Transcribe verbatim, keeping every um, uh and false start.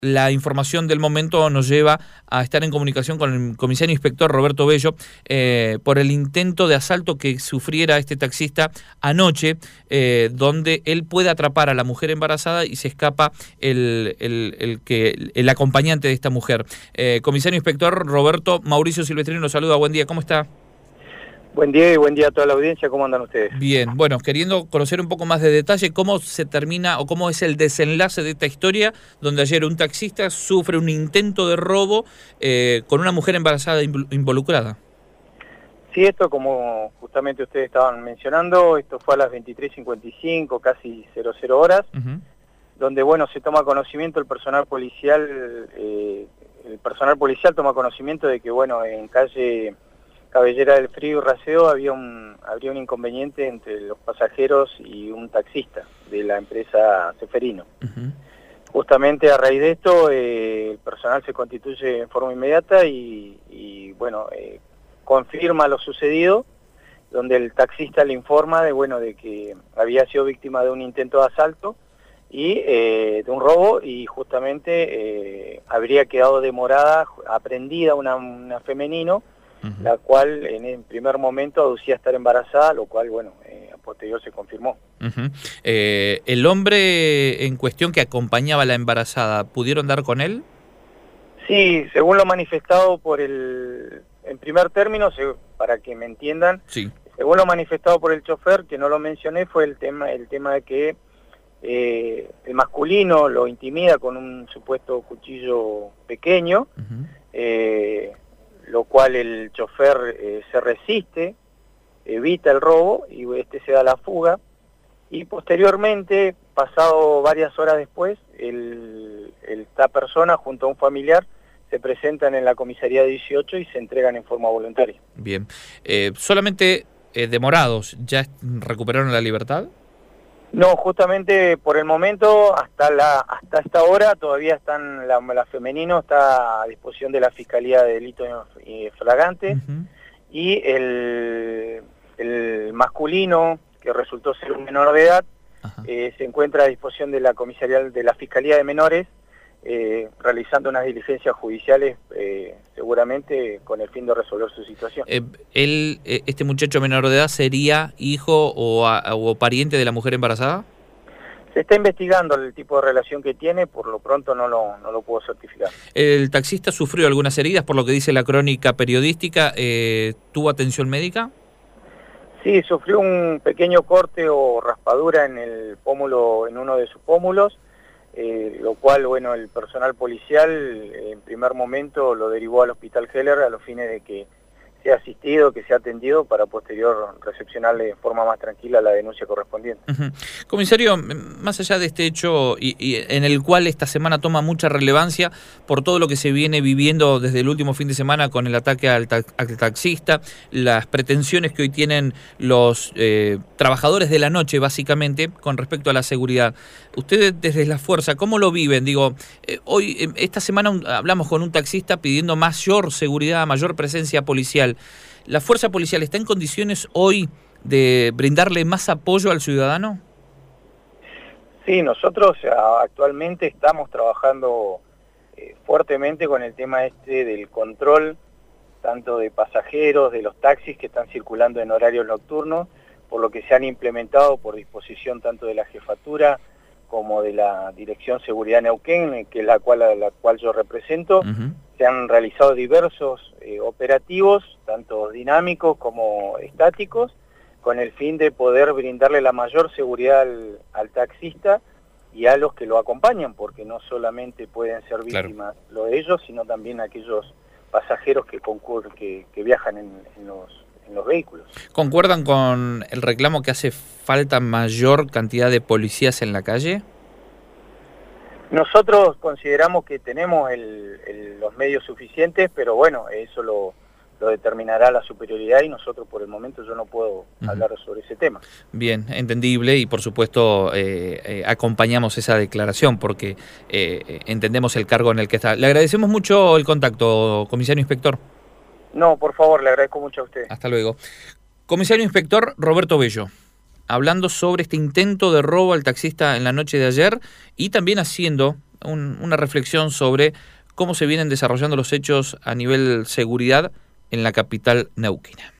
La información del momento nos lleva a estar en comunicación con el comisario inspector Roberto Bello eh, por el intento de asalto que sufriera este taxista anoche, eh, donde él puede atrapar a la mujer embarazada y se escapa el, el, el, que, el acompañante de esta mujer. Eh, comisario inspector Roberto, Mauricio Silvestrino nos saluda. Buen día, ¿cómo está? Buen día y buen día a toda la audiencia, ¿cómo andan ustedes? Bien, bueno, queriendo conocer un poco más de detalle cómo se termina o cómo es el desenlace de esta historia, donde ayer un taxista sufre un intento de robo eh, con una mujer embarazada involucrada. Sí, esto como justamente ustedes estaban mencionando, esto fue a las veintitrés cincuenta y cinco, casi cero cero horas, uh-huh. donde bueno, se toma conocimiento el personal policial, eh, el personal policial toma conocimiento de que bueno, en calle Cabellera del Frío y Raseo había un, habría un inconveniente entre los pasajeros y un taxista de la empresa Ceferino. Uh-huh. Justamente a raíz de esto, eh, el personal se constituye en forma inmediata y, y bueno, eh, confirma lo sucedido, donde el taxista le informa de, bueno, de que había sido víctima de un intento de asalto y eh, de un robo y justamente eh, habría quedado demorada, aprendida una, una femenino, Uh-huh. la cual en el primer momento aducía estar embarazada, lo cual, bueno, eh, a posterior se confirmó. Uh-huh. eh, ¿El hombre en cuestión que acompañaba a la embarazada, pudieron dar con él? Sí, según lo manifestado por el... En primer término, se, para que me entiendan, sí. según lo manifestado por el chofer, que no lo mencioné, fue el tema, el tema de que eh, el masculino lo intimida con un supuesto cuchillo pequeño, uh-huh. eh, lo cual el chofer eh, se resiste, evita el robo y este se da la fuga. Y posteriormente, pasado varias horas después, el, el, esta persona junto a un familiar se presentan en la comisaría dieciocho y se entregan en forma voluntaria. Bien. Eh, ¿Solamente eh, demorados ya recuperaron la libertad? No, justamente por el momento, hasta la hasta esta hora, todavía están la, la femenino está a disposición de la Fiscalía de Delitos Flagrantes, uh-huh. y el, el masculino, que resultó ser un menor de edad, uh-huh. eh, se encuentra a disposición de la comisaría de la Fiscalía de Menores, eh, realizando unas diligencias judiciales, eh, seguramente con el fin de resolver su situación. Eh, él, este muchacho menor de edad, ¿sería hijo o, a, o pariente de la mujer embarazada? Se está investigando el tipo de relación que tiene, por lo pronto no lo, no lo puedo certificar. ¿El taxista sufrió algunas heridas, por lo que dice la crónica periodística? Eh, ¿Tuvo atención médica? Sí, sufrió un pequeño corte o raspadura en el pómulo, en uno de sus pómulos, Eh, lo cual, bueno, el personal policial eh, en primer momento lo derivó al Hospital Heller a los fines de que sea asistido, que sea atendido para posterior recepcionarle de forma más tranquila la denuncia correspondiente. Uh-huh. Comisario, más allá de este hecho y, y en el cual esta semana toma mucha relevancia por todo lo que se viene viviendo desde el último fin de semana con el ataque al, ta al taxista, las pretensiones que hoy tienen los eh, trabajadores de la noche básicamente con respecto a la seguridad, ustedes desde la fuerza, ¿cómo lo viven? Digo, eh, hoy, eh, esta semana un, hablamos con un taxista pidiendo mayor seguridad, mayor presencia policial. ¿La fuerza policial está en condiciones hoy de brindarle más apoyo al ciudadano? Sí, nosotros actualmente estamos trabajando eh, fuertemente con el tema este del control, tanto de pasajeros, de los taxis que están circulando en horarios nocturnos, por lo que se han implementado por disposición tanto de la jefatura como de la Dirección Seguridad Neuquén, que es la cual, a la cual yo represento. Uh-huh. Se han realizado diversos eh, operativos, tanto dinámicos como estáticos, con el fin de poder brindarle la mayor seguridad al, al taxista y a los que lo acompañan, porque no solamente pueden ser víctimas, claro, lo de ellos, sino también aquellos pasajeros que concurren, que, que viajan en, en los en los vehículos. ¿Concuerdan con el reclamo que hace falta mayor cantidad de policías en la calle? Nosotros consideramos que tenemos el, el, los medios suficientes, pero bueno, eso lo, lo determinará la superioridad y nosotros por el momento yo no puedo uh-huh. hablar sobre ese tema. Bien, entendible y por supuesto eh, eh, acompañamos esa declaración porque eh, entendemos el cargo en el que está. Le agradecemos mucho el contacto, comisario inspector. No, por favor, le agradezco mucho a usted. Hasta luego. Comisario inspector Roberto Bello, hablando sobre este intento de robo al taxista en la noche de ayer y también haciendo un, una reflexión sobre cómo se vienen desarrollando los hechos a nivel seguridad en la capital neuquina.